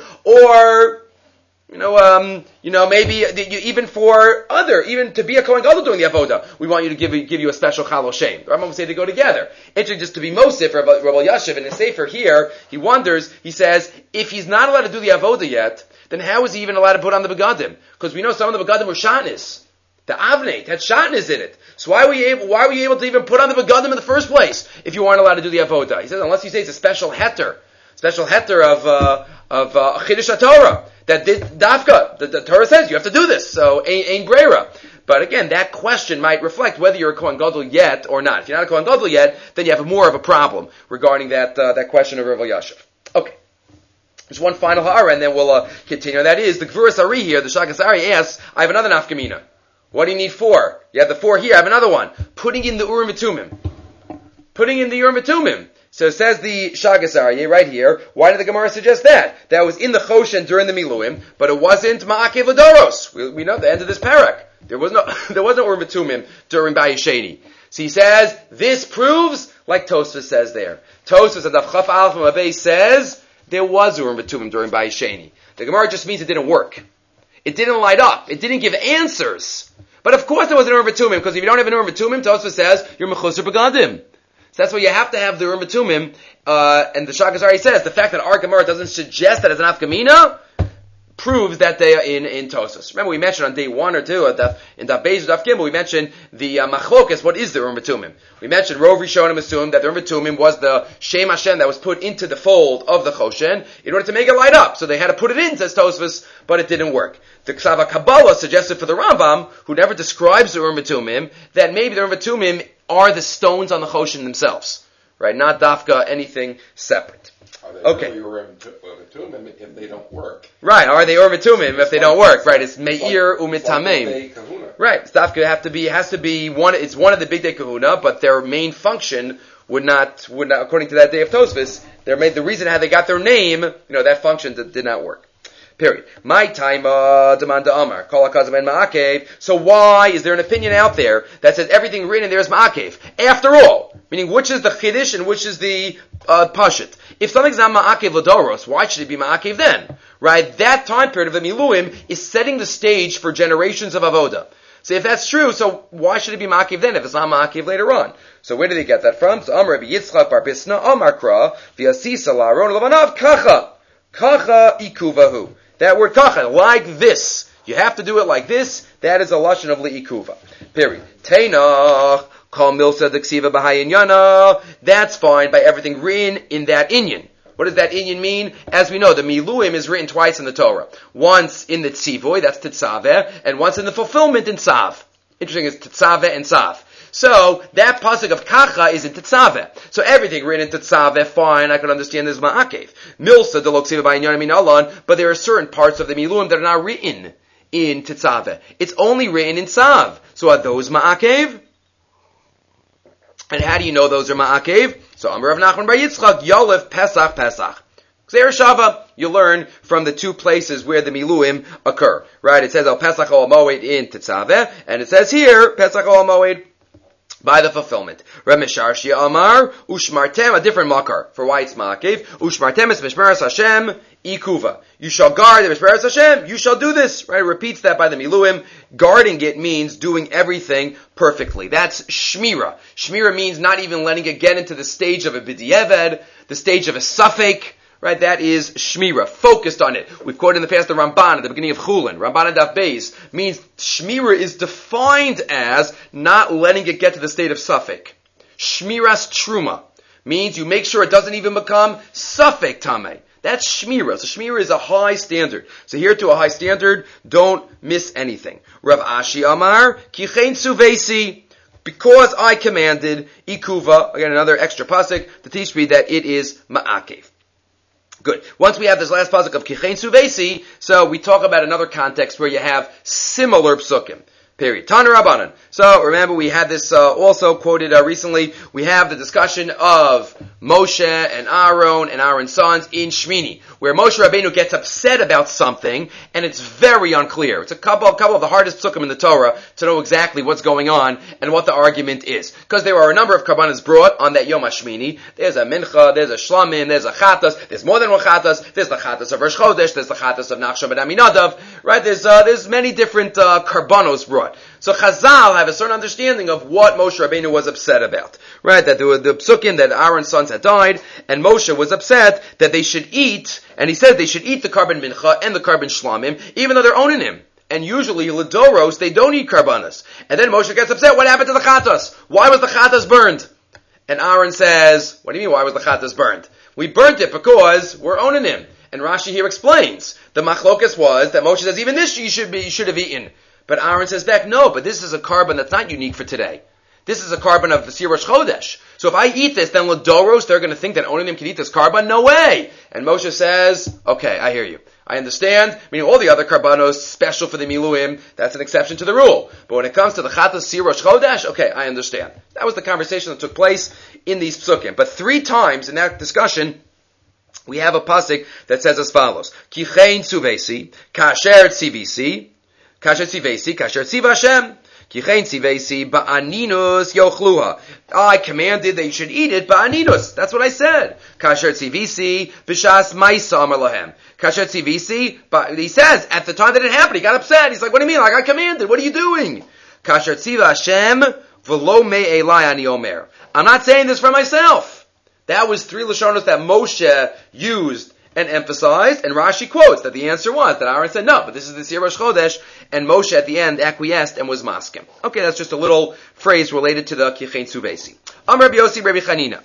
or you know, um, you know, maybe you, even for other, even to be a Kohen Gadol doing the avoda, we want you to give give you a special Chal Shem. The Rambam would say they go together. Interesting, just to be Mosif, Rabbi Yashiv in his Sefer here, he wonders. He says if he's not allowed to do the avoda yet, then how is he even allowed to put on the begadim? Because we know some of the begadim were shatnis. The avnei had shatnis in it. So why were you able? Why were you able to even put on the begadim in the first place if you weren't allowed to do the avoda? He says unless you say it's a special heter, special heter of uh, of uh, Chiddush HaTorah that did dafka. The, the Torah says you have to do this. So ain't, ain't brera. But again, that question might reflect whether you're a Kohen Gadol yet or not. If you're not a Kohen Gadol yet, then you have more of a problem regarding that uh, that question of Rav Yashiv. Okay. There's one final ha'ara, and then we'll uh, continue. That is the Gvuras Ari here. The Shagas Ari asks, "I have another nafkamina. What do you need four? You have the four here. I have another one. Putting in the Urim V'Tumim. Putting in the Urim V'Tumim. So it says the Shagas Aryeh right here. Why did the Gemara suggest that? That was in the Choshen during the Miluim, but it wasn't Ma'akev Ladoros. We, we know the end of this parak. There was no, there was no Urim Tumim during Bayesheni. So he says, this proves, like Tosfos says there. Tosfos at Daf Chaf Aleph Mabei says, there was Urim Tumim during Bayesheni. The Gemara just means it didn't work. It didn't light up. It didn't give answers. But of course there was an Urim Tumim, because if you don't have an Urim Tumim, Tosfos says, you're Mechusar Begadim. So that's why you have to have the Urim Tumim, uh, and the Shagas Aryeh says, the fact that our Gemara doesn't suggest that it's an Afkamina, proves that they are in, in Tosfos. Remember we mentioned on day one or two, at the, in Daf Beis Daf Gimel, we mentioned the uh, Machlokas, what is the Urim Tumim? We mentioned Rov Rishonim assumed that the Urim Tumim was the Shem Hashem that was put into the fold of the Choshen in order to make it light up. So they had to put it in, says Tosfos, but it didn't work. The Ksava Kabbalah suggested for the Rambam, who never describes the Urim Tumim, that maybe the Urim Tumim are the stones on the Choshen themselves. Right? Not Dafka, anything separate. Are they okay. really Urim Tumim if they don't work? Right. Are they Urim Tumim if they don't work? Right. It's Meir Umitamim. Right. Dafka have to be has to be one. It's one of the big day Kahuna, but their main function would not would not according to that day of Tosfos. Their made the reason how they got their name. You know that function did, did not work. Period. My time, uh, demand Amar. Kol HaKazim and Ma'akev. So why is there an opinion out there that says everything written in there is Ma'akev? After all, meaning which is the Chiddush and which is the, uh, Pashut? If something's not Ma'akev Ladoros, why should it be Ma'akev then? Right? That time period of the Miluim is setting the stage for generations of Avoda. So if that's true, so why should it be Ma'akev then if it's not Ma'akev later on? So where did they get that from? So Amar Rabbi Yitzchak Bar Bisna Amar Kra V'Yasisa La'aron Lavanav Kacha. Kacha Ikuvahu. That word kacha, like this. You have to do it like this. That is a lashon of li'ikuva. Period. Teinach, kol milsa d'ksiva b'hayin yana. That's fine by everything written in that inyan. What does that inyan mean? As we know, the miluim is written twice in the Torah. Once in the tzivoy, that's tetzaveh, and once in the fulfillment in tzav. Interesting is tetzaveh and tzav. So, that pasuk of kacha is in Tetzaveh. So everything written in Tetzaveh, fine, I can understand this ma'akev. Milsa de loksiva ba'inyan min alon, but there are certain parts of the miluim that are not written in Tetzaveh. It's only written in Tzav. So are those ma'akev? And how do you know those are ma'akev? So, Amar Rav Nachman Bar Yitzchak, Yolef Pesach Pesach. Zera Shava, you learn from the two places where the miluim occur. Right? It says Al Pesach Ol Moed in Tetzaveh, and it says here, Pesach Ol Moed by the fulfillment. Remesharshi Amar, Ushmartem, a different makar, for why it's ma'akev. Ushmartem is Mishmeres Hashem, Ikuva. You shall guard the Mishmeres Hashem, you shall do this. Right? It repeats that by the miluim. Guarding it means doing everything perfectly. That's shmira. Shmira means not even letting it get into the stage of a b'di'eved, the stage of a suffix. Right, that is Shmira, focused on it. We've quoted in the past the Ramban at the beginning of Chulin. Ramban and Daf Beis means Shmira is defined as not letting it get to the state of suffix. Shmiras Truma means you make sure it doesn't even become suffix Tameh. That's Shmira. So Shmira is a high standard. So here to a high standard, don't miss anything. Rav Ashi Amar, Kichein Suvesi, because I commanded Ikuva, again another extra pasuk, to teach me that it is Ma'akev. Good. Once we have this last pasuk of Kichein Suvesi, so we talk about another context where you have similar psukim. Period. Tana Rabbanan. So remember, we had this uh, also quoted uh, recently. We have the discussion of Moshe and Aaron and Aaron's sons in Shmini, where Moshe Rabbeinu gets upset about something, and it's very unclear. It's a couple, a couple of the hardest psukim in the Torah to know exactly what's going on and what the argument is, because there are a number of karbanas brought on that Yom HaShmini. There's a mincha, there's a shlamim, there's a chatas, there's more than one chatas. There's the chatas of Rosh Chodesh, there's the chatas of Nachshon ben Aminadav. Right? There's uh, there's many different uh, karbanos brought. So Chazal have a certain understanding of what Moshe Rabbeinu was upset about. Right? That there were the psukim that Aaron's sons had died, and Moshe was upset that they should eat, and he said they should eat the carbon mincha and the carbon shlamim, even though they're owning him. And usually, Ladoros, they don't eat karbanas. And then Moshe gets upset, what happened to the chatas? Why was the chatas burned? And Aaron says, what do you mean, why was the chatas burned? We burnt it because we're owning him. And Rashi here explains, the machlokas was that Moshe says, even this you should be, you should have eaten. But Aaron says back, no, but this is a carbon that's not unique for today. This is a carbon of the Rosh Chodesh. So if I eat this, then Ladoros, they're going to think that Onanim can eat this carbon? No way! And Moshe says, okay, I hear you. I understand, meaning all the other karbanos, special for the Miluim, that's an exception to the rule. But when it comes to the Chatas Rosh Chodesh, okay, I understand. That was the conversation that took place in these psukim. But three times in that discussion, we have a pasuk that says as follows: Kichein tzuvesi, kasher tzivisi, kasher tzivesi, kasher tziv Hashem. Kichein tzivesi ba'aninus yochluha. I commanded that you should eat it ba'aninus. That's what I said. Kasher tzivisi b'shas ma'isa amar lahem. Kasher tzivisi, but he says at the time that it happened, he got upset. He's like, "What do you mean? Like I commanded? What are you doing?" Kasher tziv Hashem v'lo me'elai ani omer. I'm not saying this for myself. That was three lashonos that Moshe used and emphasized, and Rashi quotes that the answer was that Aaron said no, but this is the Sir Rosh Chodesh, and Moshe at the end acquiesced and was maskim. Okay, that's just a little phrase related to the Kichein Tzuvesi. Am Rabbi Yossi Rabbi Chanina,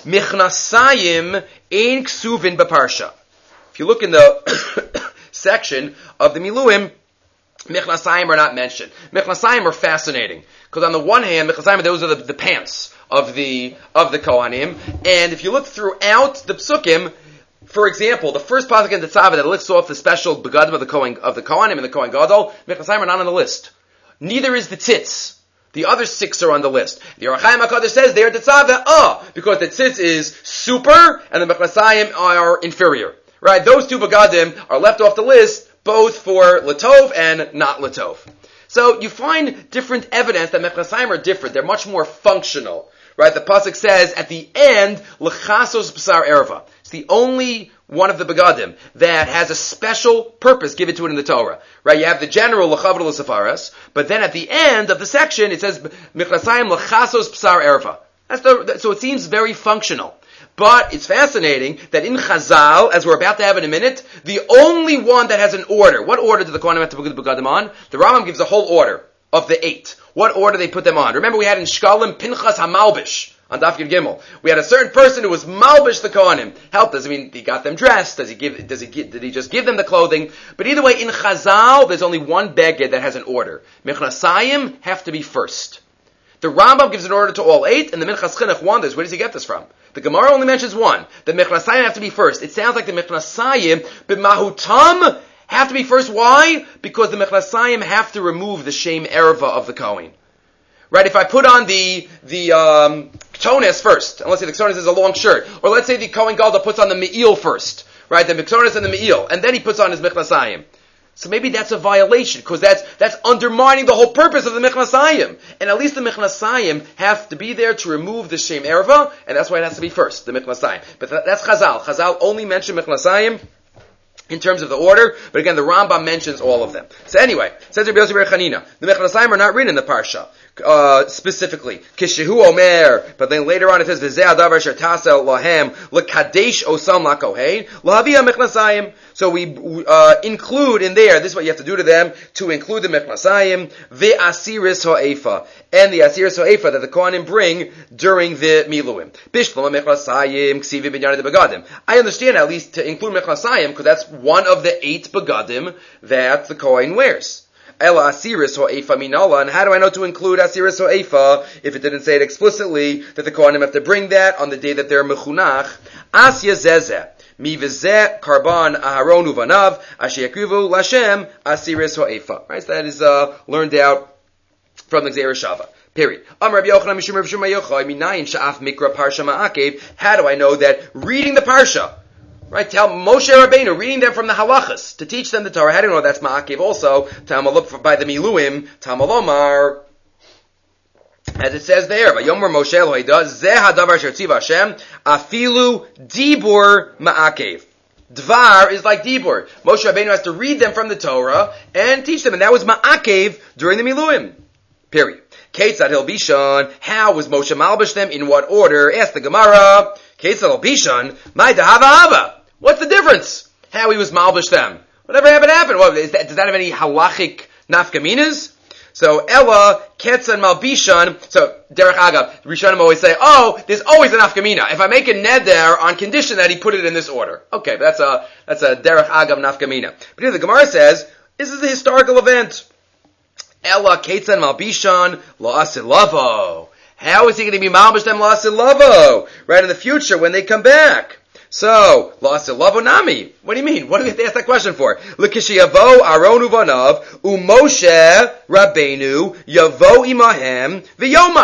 Michnasayim ein ksuvin b'parsha. If you look in the section of the Miluim, Michnasayim are not mentioned. Michnasayim are fascinating, because on the one hand, Michnasayim, those are the, the pants of the of the Kohanim, and if you look throughout the Psukim, for example, the first pasuk in the Tzava that lists off the special begadim of the Kohen of the Kohanim and the Kohen Gadol, Michnasayim are not on the list. Neither is the tzitz. The other six are on the list. The Ohr HaChaim HaKadosh says they are the Tzava, ah, because the tzitz is super and the Michnasayim are inferior. Right? Those two begadim are left off the list, both for Latov and not Latov. So you find different evidence that Mechnasayim are different. They're much more functional. Right? The pasuk says at the end, L'chasos b'sar erva. It's the only one of the begadim that has a special purpose given to it in the Torah. Right? You have the general L'chavod L'safaras, but then at the end of the section it says Mechnasayim L'chasos b'sar erva. That's the, so it seems very functional. But it's fascinating that in Chazal, as we're about to have in a minute, the only one that has an order. What order do the Kohanim have to put the begadim on? The Rambam gives a whole order of the eight. What order they put them on? Remember we had in Shkalim Pinchas HaMalbish on Daf Yud Gimel. We had a certain person who was Malbish the Kohanim. Helped us. I mean, he got them dressed. Does he give? Does he give? Did he just give them the clothing? But either way, in Chazal, there's only one beged that has an order. Mechnasayim have to be first. The Rambam gives an order to all eight, and the Minchas Chinuch wonders, where does he get this from? The Gemara only mentions one. The Mechnasayim have to be first. It sounds like the Mechnasayim, b'mahutam, have to be first. Why? Because the Mechnasayim have to remove the shame erva of the Kohen. Right? If I put on the, the, um, Ktonis first, and let's say the Ktonis is a long shirt, or let's say the Kohen Gadol puts on the Me'il first, right? The Ktonis and the Me'il, and then he puts on his Mechnasayim. So maybe that's a violation, because that's that's undermining the whole purpose of the Mechnasayim. And at least the Mechnasayim have to be there to remove the Shem Erva, and that's why it has to be first, the Mechnasayim. But that, that's Chazal. Chazal only mentioned Mechnasayim in terms of the order, but again, the Rambam mentions all of them. So anyway, says Rabbi Yossi Bar Chanina, the Mechnasayim are not written in the Parsha. Uh, specifically, Kishehu Omer, but then later on it says, V'zeh adavar asher tasel lahem, l'kadesh osam lakohen, l'haviyah mechnasayim. So we uh, include in there, this is what you have to do to them, to include the mechnasayim, ve'asiris ha'efa, and the asiris ha'efa that the Kohanim bring during the miluim. Bishlam mechnasayim, ksivi binyan de begadim. I understand at least to include mechnasayim, because that's one of the eight begadim that the Kohen wears. Ela asiris ha'efa minala, and how do I know to include asiris ha'efa if it didn't say it explicitly that the Kohanim have to bring that on the day that they're mechunach? Asya zezeh. Mi v'zeh karban aharon uvanav asher yakrivu lashem asiris ha'efa. Right, so that is uh, learned out from the Gzeira Shava. Period. Amar Rabbi Yochanan mishum Rav Shimon Yochai minayin sha'af mikra parsha ma'akev. How do I know that reading the parsha, right, tell Moshe Rabbeinu, reading them from the halachas, to teach them the Torah. How do you know that's ma'akev also? Ta'amal look for, by the miluim, Ta'amal Omar, as it says there, Vayomer Moshe Elohida, Zeh hadavar asher tziva Hashem, afilu dibur ma'akev. Dvar is like dibur. Moshe Rabbeinu has to read them from the Torah and teach them, and that was ma'akev during the miluim. Period. Ketzad Hilbishon, how was Moshe malbish them? In what order? Ask the Gemara. Ketzad Hilbishon, my dahava hava. What's the difference? How he was malbish them. Whatever happened, happened. Well, is that, does that have any halachic nafkaminas? So, Ella, Ketzad Malbishon, so, Derech Agav, Rishonim always say, oh, there's always an nafkamina. If I make a neder on condition that he put it in this order. Okay, but that's a, that's a Derech Agav nafkamina. But here the Gemara says, this is a historical event. Ella, Ketzad Malbishon, La'asilavo. How is he going to be malbish them La'asilavo? Right in the future when they come back. So, La'asilavo nami. What do you mean? What do we have to ask that question for? L'kishi yavo Aron uvanav, u'Moshe Rabbeinu, yavo imahem, v'yomar.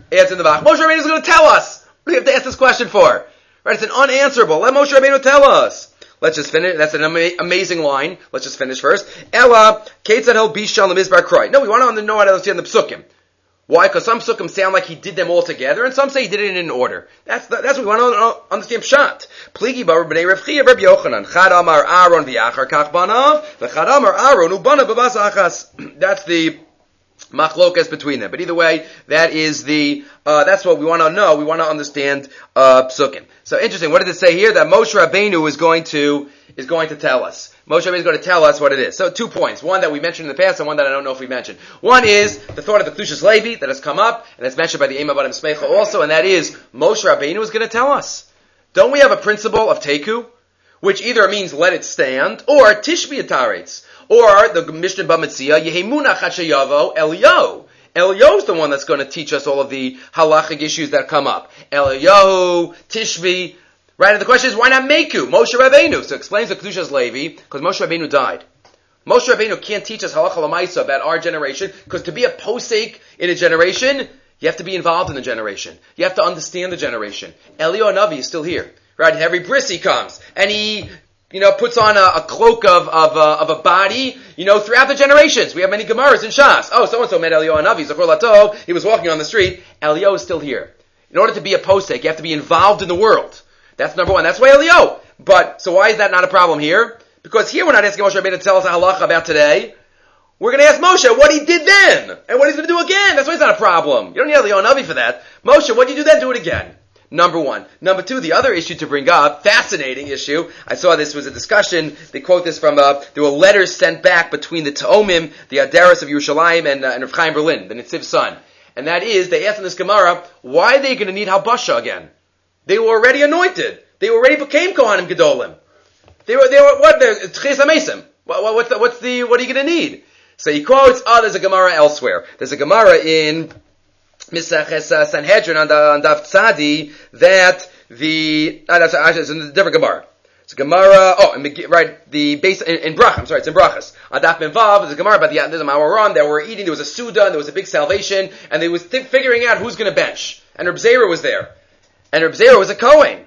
It's in the back. Moshe Rabbeinu is going to tell us. What do we have to ask this question for? Right? It's an unanswerable. Let Moshe Rabbeinu tell us. Let's just finish. That's an ama- amazing line. Let's just finish first. Ella, Ketzad hel bishal lemizbar kroi. No, we want to know how to understand the psukim. Why? Because some psukim sound like he did them all together, and some say he did it in order. That's the, that's what we want to understand. Pshat. Pligi bar b'nei Rav Chiya Rav Yochanan. Chad amar Aaron v'achar kach banav, v'chad amar Aaron ubanav b'bas achas. That's the machlokas between them. But either way, that is the, uh, that's what we want to know. We want to understand, uh, psukim. So interesting. What does it say here? That Moshe Rabbeinu is going to, is going to tell us. Moshe Rabbeinu is going to tell us what it is. So two points. One that we mentioned in the past and one that I don't know if we mentioned. One is the thought of the Kedushas Levi that has come up, and that's mentioned by the Ema Badim Smecha also, and that is Moshe Rabbeinu is going to tell us. Don't we have a principle of Teku? Which either means let it stand, or Tishbi Ataretz. Or the Mishnah B'Metzia, Yehemuna Chashayavo, Eliyahu. Eliyahu is the one that's going to teach us all of the halachic issues that come up. Eliyahu, Tishbi, right? And the question is, why not Meku? Moshe Rabbeinu. So it explains the Kedushas Levi, because Moshe Rabbeinu died. Moshe Rabbeinu can't teach us halacha l'maisa about our generation, because to be a posek in a generation, you have to be involved in the generation. You have to understand the generation. Eliyahu Navi is still here. Right? Every bris he comes, and he, you know, puts on a, a cloak of of, uh, of a body, you know, throughout the generations. We have many Gemaras in Shas. Oh, so-and-so met Eliyahu Navi, Zachor Lato, he was walking on the street. Eliyahu is still here. In order to be a posek, you have to be involved in the world. That's number one. That's why Eliyahu. But, so why is that not a problem here? Because here we're not asking Moshe Rabbeinu to tell us a halacha about today. We're going to ask Moshe what he did then, and what he's going to do again. That's why it's not a problem. You don't need Eliyahu Navi for that. Moshe, what did you do then? Do it again. Number one. Number two, the other issue to bring up, fascinating issue, I saw this was a discussion, they quote this from, uh, there were letters sent back between the Ta'omim, the Adaris of Yerushalayim, and, uh, and Rav Chaim Berlin, the Nitziv's son. And that is, they asked in this Gemara, why are they going to need Halbasha again? They were already anointed. They already became Kohanim Gedolim. They were, they were, what, they're Tchias HaMesim. What, what, what's the, what's the, what are you going to need? So he quotes, oh, there's a Gemara elsewhere. There's a Gemara in Misaches uh, Sanhedrin on, on Daf Tzadi that the uh, that's actually it's a different Gemara. It's a Gemara. Oh, and, right, the base in, in Brach. I'm sorry, it's in Brachas. On Daf Menvav, there's a Gemara about the there's a Mawaran that were eating. There was a Suda, and there was a big salvation, and they was th- figuring out who's going to bench. And Reb Zera was there, and Reb Zera was a Kohen.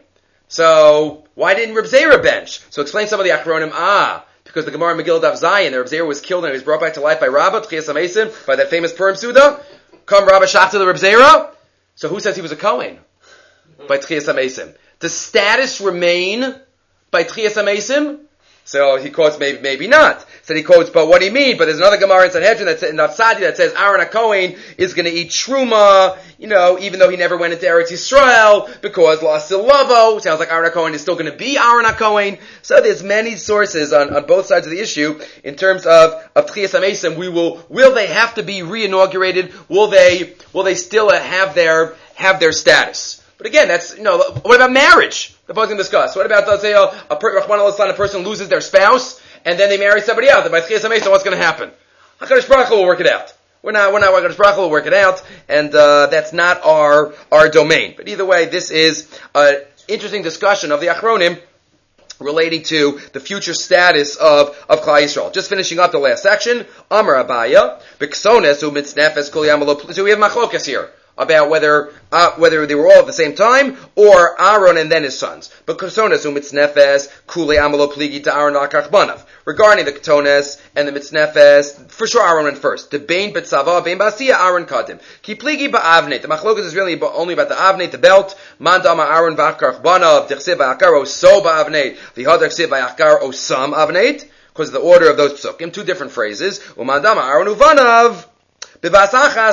So why didn't Reb Zera bench? So explain some of the Achronim. Ah. Because the Gemara Megillah Daf Zayin, the Reb Zera was killed and he was brought back to life by Rabbah, Tchias HaMesim, by that famous Purim Suda. Come Rabbah Shachta the Reb Zera. So who says he was a Kohen? By Tchias HaMesim. Does status remain by Tchias HaMesim? So he quotes maybe, maybe not. So he quotes, but what do you mean? But there's another Gemara in Sanhedrin that's in Daf Tzadi that says Aaron HaKohen is going to eat Truma, you know, even though he never went into Eretz Yisrael, because La'asil Lavo, sounds like Aaron HaKohen is still going to be Aaron HaKohen. So there's many sources on, on both sides of the issue in terms of, of Tchias HaMesim. We will, will they have to be re-inaugurated? Will they, will they still have their, have their status? But again, that's, you know, what about marriage? The both can discuss. What about, let's say, a, a, a person loses their spouse, and then they marry somebody else. By Tchias HaMesim, what's going to happen? HaKadosh Baruch Hu will work it out. We're not, we're not, HaKadosh Baruch Hu will work it out, and, uh, that's not our, our domain. But either way, this is an interesting discussion of the Achronim relating to the future status of, of Klal Yisrael. Just finishing up the last section. Amar Abaya, B'ksones u'mitznefes kol yamalo. So we have machlokas here about whether uh, whether they were all at the same time, or Aaron and then his sons. But Ketones u'mitznefes kule amalo pligi to Aaron lakach banav. Regarding the Ketones and the mitznefes, for sure Aaron went first. The bein betzava, bein basiya, Aaron kadim. Ki pligi ba'avneit. The machlokas is really only about the avneit, the belt. Man dama Aaron v'achkar banav, dechsev v'achkar oso ba'avneit, v'had dechsev v'achkar osam avneit. Because of the order of those psukim, two different phrases. Uman dama Aaron uvanav. Right,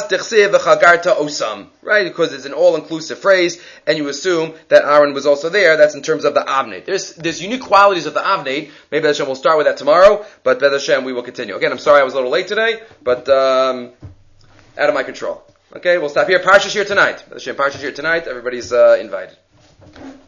because it's an all-inclusive phrase, and you assume that Aaron was also there. That's in terms of the Avnei. There's there's unique qualities of the Avnei. Maybe Hashem will start with that tomorrow, but B'ez Hashem we will continue. Again, I'm sorry I was a little late today, but um, out of my control. Okay, we'll stop here. Parsha's here tonight. B'ez Hashem, Parsha's here tonight. Everybody's uh, invited.